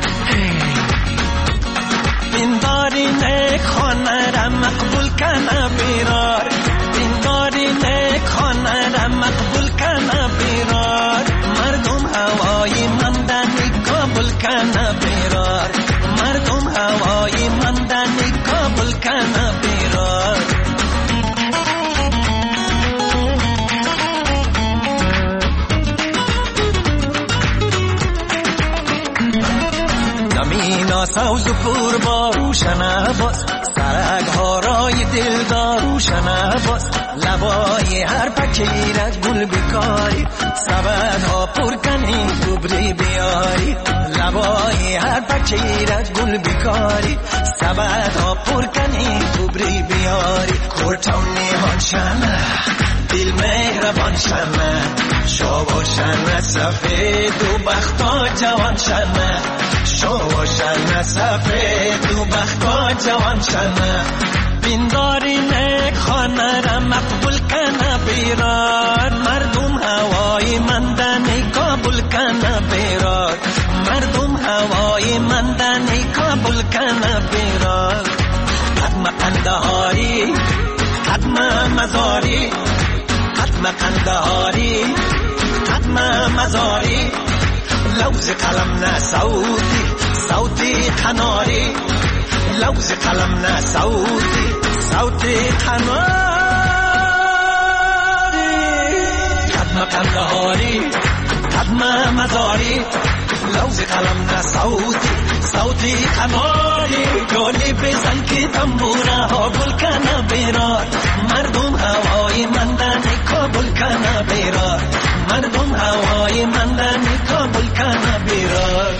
این داری نیک خانه را مقبول کنه بیرار، این داری نیک خانه را مقبول کنه بیرار. مردم هوای مندنی قبول کنه بیرار، مردم هوای مندنی قبول کنه بیرار. زمین سوز و پور با روشن باز، سرک ها رای دلدار روشن باز. لبای هر پکیره گل بیکاری، سبد ها پر کنی دوبری بیاری. لبای هر پکیره گل بیکاری، سبد ها پر کنی دوبری بیاری. کورتون نیهان شمه دل مهربان شمه، شو شمه سفید و بختا جوان شمه، شو شمه سفید و بختا جوان شمه. بینداری نیک خانه را مقبول کنه بیرار، مردم هوای مندنی قبول کنه بیرار، مردم هوای مندنی قبول کنه بیرار. حتم قندهاری، حتم مزاری، حتم قندهاری، ختم مزاری لوز قلم نه صوتی صوتی قناری لوز قلم نه صوتی صوتی قناری ختم قندهاری ختم مزاری لوز قلم نه صوتی صوتی قناری گلی بزن که تنبوره ها گل کنه بیرار مردم هوای مندنی کابل کنه بیرار مردم هوای مندنی کابل کنه بیرار.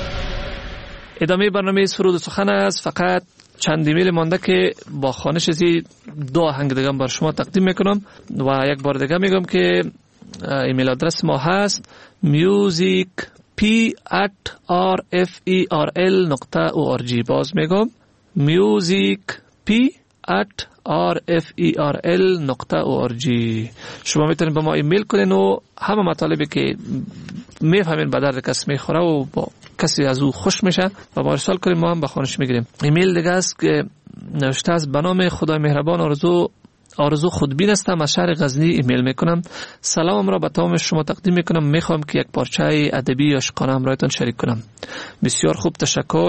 ادامه برنامه سرود و سخن است. فقط چند ایمیل مانده که با خوانش زی دو آهنگ دیگه بر شما تقدیم میکنم و یک بار دیگه میگم که ایمیل آدرس ما هست music p at r f e r l نقطه او آر جی. باز میگم music p at r f e r l نقطه او آر جی. شما میتونید به ما ایمیل کنین و همه مطالبی که میفهمین به درد کس میخوره و با کسی از او خوش میشه و با ارسال کنیم، ما هم به خوانش میگیریم. ایمیل دیگه است که نوشته است: به نام خدای مهربان آرزو آرزو خودبین هستم، از شهر غزنی ایمیل میکنم. سلامم را به تمام شما تقدیم میکنم. میخوام که یک پارچه ادبی عاشقانه همراهتان شریک کنم. بسیار خوب، تشکر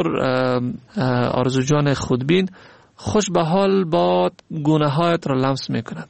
آرزو جان خودبین. خوش به حال باد گناهات را لمس میکند.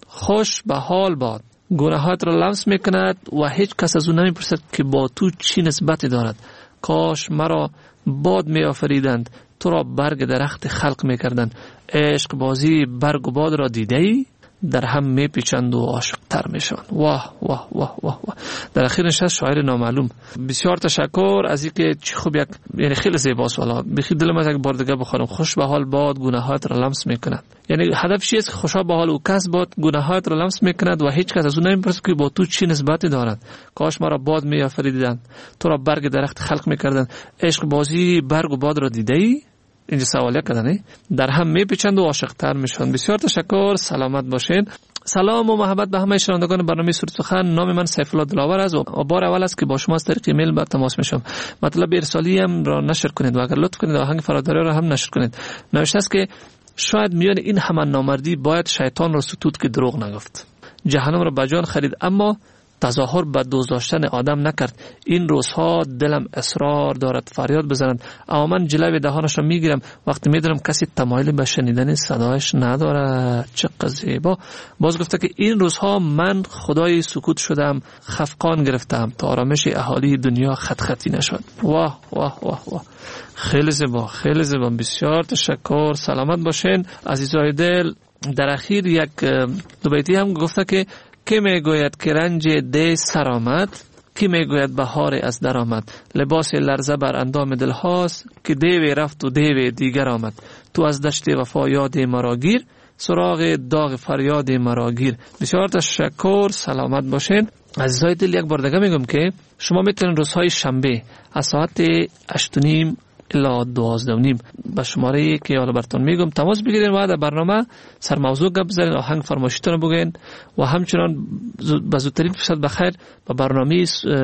خوش به حال باد گناهات را لمس میکند و هیچ کس از او نمیپرسد که با تو چی نسبتی دارد. کاش مرا باد می آفریدند، تو را برگ درخت خلق می کردند. عشق بازی برگ و باد را دیده ای؟ در هم می پیچند و عاشق تر می شوند. واه واه واه واه واه. در اخیر نشست شاعر نامعلوم. بسیار تشکر از اینکه چی خوب یک، یعنی خیلی زیباست. والا بخی دلم از یک بار دیگه بخونم. خوش به حال باد گناهات را لمس می کند. یعنی هدف چیست که خوشا به حال او کس باد گناهات را لمس می کند و هیچ کس از اون نمیپرسد که با تو چی نسبتی دارد. کاش مرا باد می آفریدند، تو را برگ درخت خلق می کردند. عشق بازی برگ و باد را دیده ای؟ اینجا سوالیه کردنه. در هم میپیچند و عاشق تر میشن. بسیار تشکر، سلامت باشین. سلام و محبت به همه شنوندگان برنامه سرود سخن. نام من سیف الله دلاور است و بار اول است که با شما از طریق ایمیل به تماس میشم. مطلب ارسالی هم را نشر کنید و اگر لطف کنید آهنگ فراداری را هم نشر کنید. نوشته است که شاید میان این همه نامردی باید شیطان را ستود که دروغ نگفت. جهنم را بجان خرید اما تظاهر به دوست داشتن آدم نکرد. این روزها دلم اصرار دارد فریاد بزنند، اما من جلوی دهانش را میگیرم وقتی میدونم کسی تمایل به شنیدن صدایش ندارد. چقدر زیبا. باز گفته که این روزها من خدای سکوت شدم، خفقان گرفتم تا آرامش اهالی دنیا خط خطی نشود. واه واه واه واه. خیلی زیبا، خیلی زیبا. بسیار تشکر، سلامت باشین عزیزای دل. در اخیر یک دو بیتی هم گفته که کی میگوید که رنج دی سر آمد، کی میگوید بهار از در آمد. لباس لرزه بر اندام دل هاست که دیوی رفت و دیوی دیگر آمد. تو از دشت وفا یاد مرا گیر، سراغ داغ فریاد مرا گیر. بسیار تشکر، سلامت باشین عزیزای دل. یک بار دیگه میگم که شما میتونید روزهای شنبه از ساعت هشت و نیم الا دوازده و نیم به شماره که حالا براتون میگم تماس بگیرین و در برنامه سر موضوع گپ بزنین، آهنگ فرمایشتون بگین و همچنان به زودترین فرصت بخیر به برنامه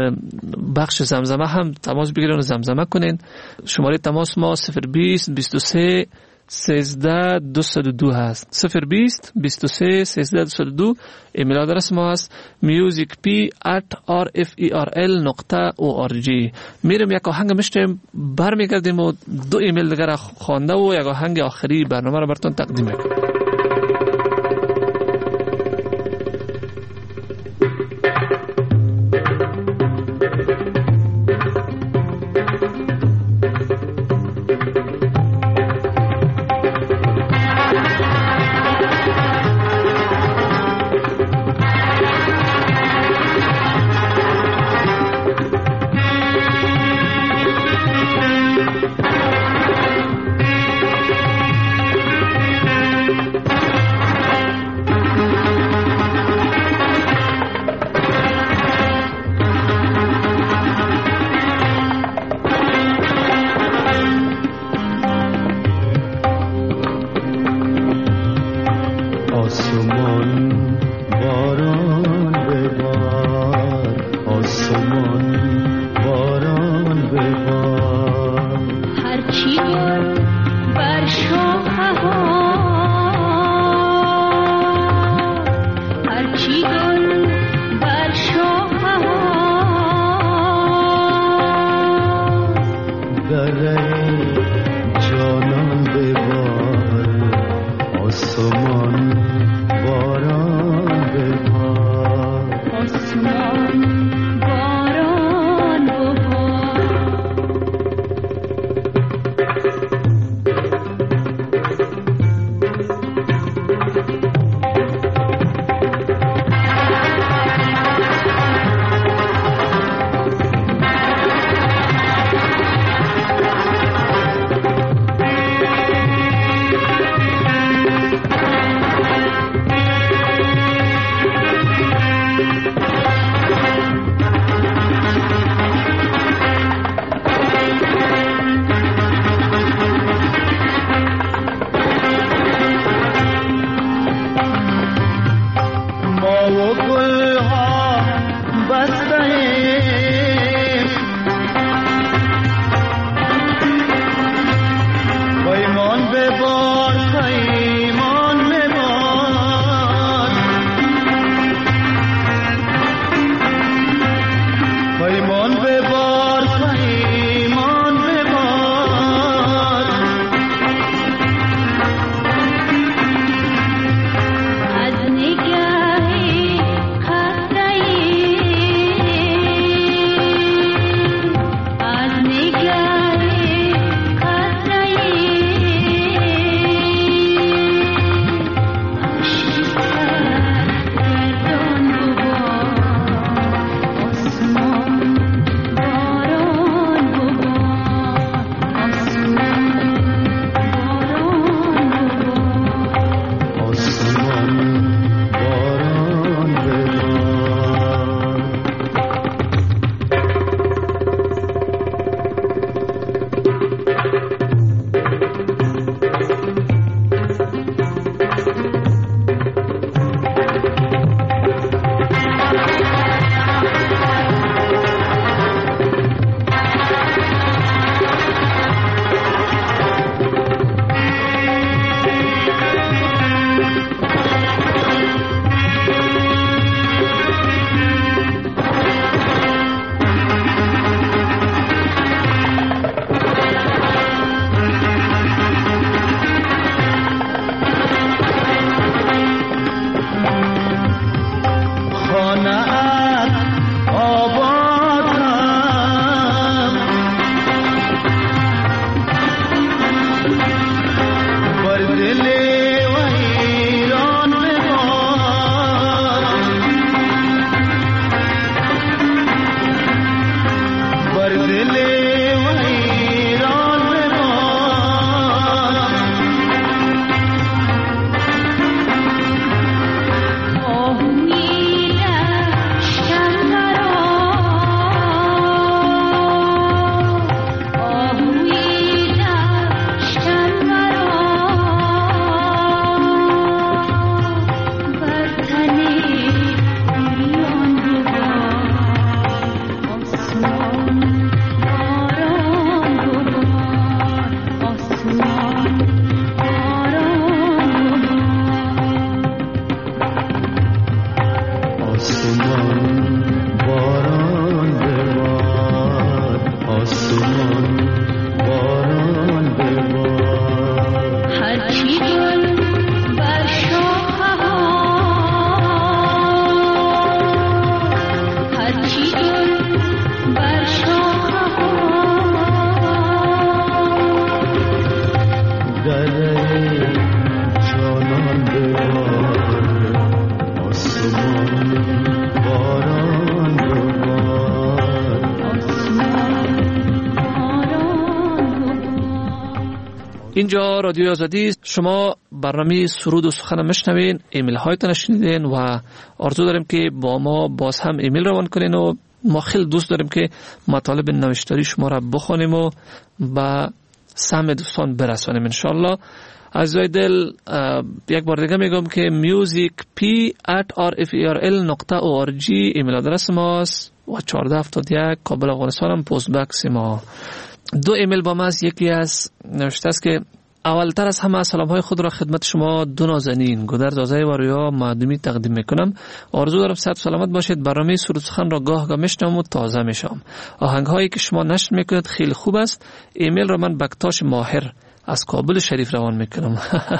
بخش زمزمه هم تماس بگیرین و زمزمه کنین. شماره تماس ما صفر بیست بیست و سه سیزده دویست و دو هست. صفر بیست بیست و سه سیزده دویست و دو. ایمیل آدرس ما هست musicp at r f e r l نقطه او آر جی. میریم یک آهنگ میشتیم، برمیگردیم و دو ایمیل دیگر را خوانده و یک آهنگ آخری برنامه را براتون تقدیم میکنم. جانان ببار آسمان باران ببار آسمان باران ببار اینجا رادیو آزادی، شما برنامه سرود و سخن میشنوین، ایمیل هایتون شنیدین و آرزو داریم که با ما باز هم ایمیل روان کنین و ما خیلی دوست داریم که مطالب نوشتاری شما را بخونیم و به سهم دوستان برسانیم انشالله. عزیزای دل، یک بار دیگه میگم که میوزیک پی ات آر اف ای آر ال نقطه او آر جی ایمیل آدرس ماست و چهارده هفتاد و یک کابل افغانستان هم پست بکس ما. دو ایمیل با ما است. یکی از نوشته است که اولتر از همه سلام های خود را خدمت شما دو نازنین گودرزاده و رویا معدومی تقدیم میکنم. آرزو دارم صحت سلامت باشید. برنامه سرود سخن را گاه گاه میشنوم و تازه میشم. آهنگ هایی که شما نشر میکنید خیلی خوب است. ایمیل را من بکتاش ماهر از کابل شریف روان میکنم.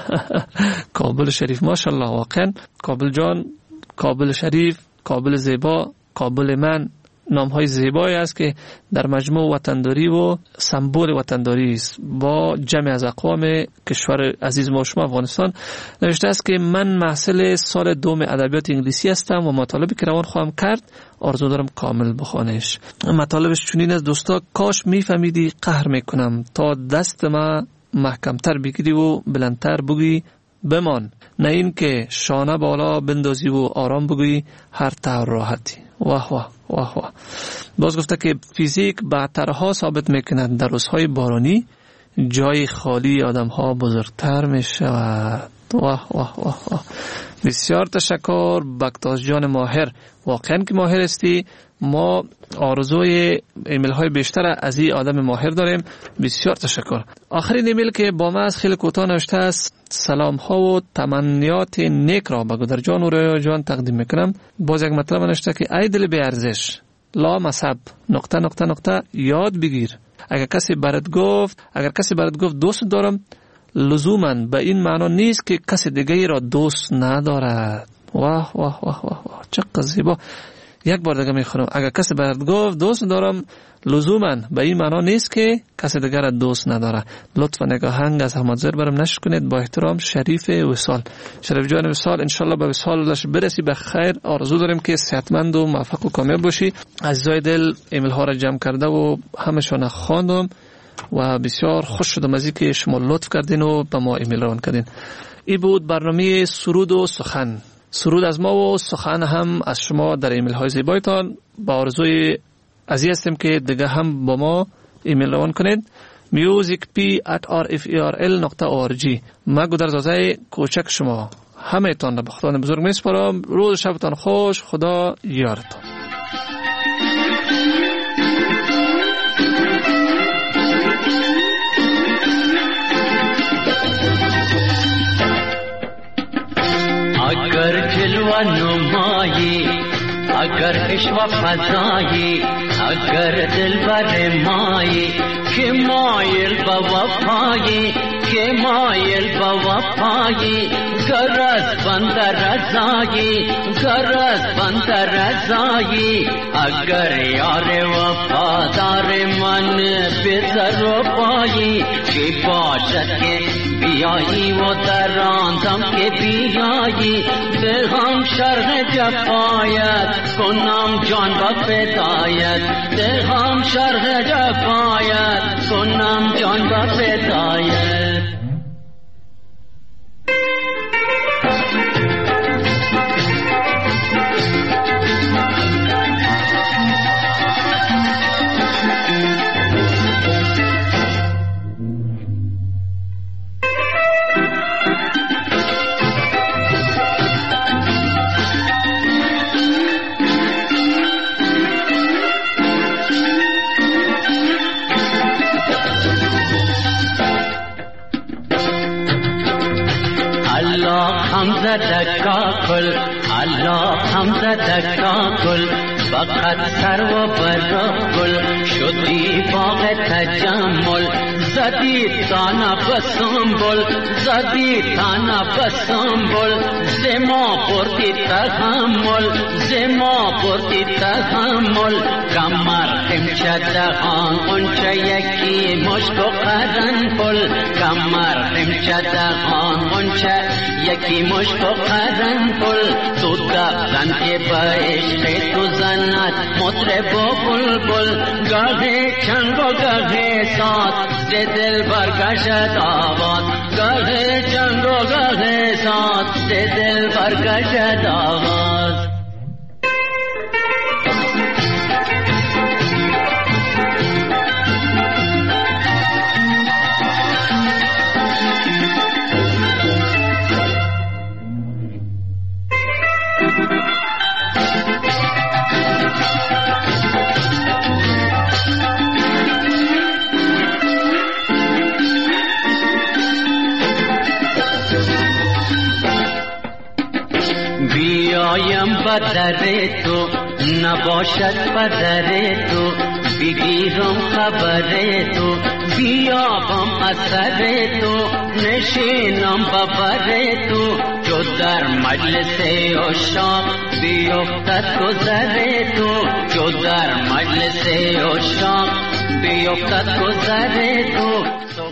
کابل شریف ماشاءالله، واقعا کابل جان، کابل شریف، کابل زیبا، کابل من نام های زیبایی است که در مجموع وطنداری و سمبل وطنداری است با جمع از اقوام کشور عزیز ما شما افغانستان. نوشته است که من محصل سال دوم ادبیات انگلیسی هستم و مطالبی که روان خواهم کرد آرزو دارم کامل بخوانش. مطالبش چنین است: دوستا، کاش میفهمیدی قهر میکنم تا دست ما محکمتر بگیری و بلندتر بگی بمان، نه این که شانه بالا بندازی و آرام بگویی هر طور راحتی. واه واه واه واه. باز گفته که فیزیک بعدترها ثابت میکند در روزهای بارانی جای خالی آدم ها بزرگتر میشود. واه واه واه واه. بسیار تشکر بکتاش جان ماهر، واقعا که ماهر استی. ما آرزوی ایمیل های بیشتر از این آدم ماهر داریم. بسیار تشکر. آخرین ایمیل که با ما از خیلی کوتاه نوشته است: سلام ها و تمنیات نیک را به گودر جان و رویا جان تقدیم میکنم. باز یک مطلب نوشته که ای دل بی ارزش، لا مصب نقطه نقطه نقطه یاد بگیر. اگر کسی برات گفت اگر کسی برات گفت دوست دارم، لزوما به این معنا نیست که کسی دیگه را دوست ندارد. واه واه واه واه, واه. چقدر زیبا. یک بار دیگه میخونم: اگر کسی برات گفت دوست دارم، لزوما به این معنا نیست که کسی دیگر را دوست نداره. لطفا نگاهنگ از احمد زر برم نشر کنید. با احترام شریف وصال. شریف جان وصال، انشالله به وصالش برسی به خیر. آرزو داریم که صحتمند و موفق و کامیاب باشی. عزیزای دل ایمیل ها را جمع کرده و همشون خواندم و بسیار خوش شدم از اینکه شما لطف کردین و به ما ایمیل روان کردین. این بود برنامه سرود و سخن. سرود از ما و سخن هم از شما در ایمیل های زیبایتان. با آرزوی عزیز هستیم که دیگه هم با ما ایمیل روان کنید. musicp at r f e r l dot org. ما گودرزاده کوچک شما همه تان را به خدای بزرگ میسپارم. روز شبتان خوش. خدا یارتان. اگر جلوه نمایی، اگر عشق و فضایی، اگر دلبر مایی که مایل با وفایی، که مایل با وفایی، گر از بند رضایی، گر از بند رضایی، اگر یار وفادار من بذر و پایی، که باشد که بیایی و در آن دم که بیایی، دلم شرح جفایت کنم جان با فدایت، دلم شرح جفایت کنم جان با فدایت. دکاکل الله حمد دکاکل فقط سر و برکل شدی باغ تجمل زدی تانا بسنبل زدی تانا بسنبل زما پرتی تحمل زما پرتی تحمل کمر امچه دهان اونچه یکی مشک و قرنفل کمر امچه دهان اونچه یکی مشک و قرنفل تو دفتن که با عشق تو زند مطرب و بلبل گاهی چنگ و گاهی سات ز دل برکشد آواز گاهی چنگ و گاهی سات ز دل برکشد آواز. بدر تو نباشد پدر تو بگیرم خبر تو بیابم اثر تو نشینم ببر تو جو در مجلس عشاق بیفتد گذر تو جو در مجلس عشاق بیفتد گذر تو